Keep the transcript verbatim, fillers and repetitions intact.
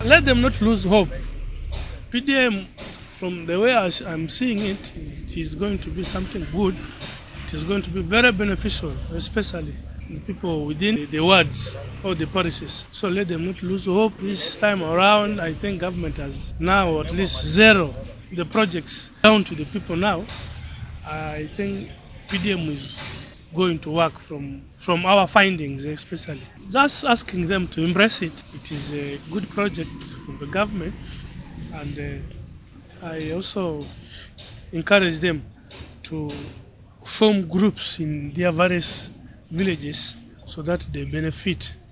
Let them not lose hope. P D M, from the way I, I'm seeing it, it is going to be something good. It is going to be very beneficial, especially the people within the wards or the parishes. So let them not lose hope. This time around, I think government has now at least zero the projects down to the people now. I think P D M is going to work from from our findings, especially. Just asking them to embrace it. It is a good project from the government, and uh, I also encourage them to form groups in their various villages so that they benefit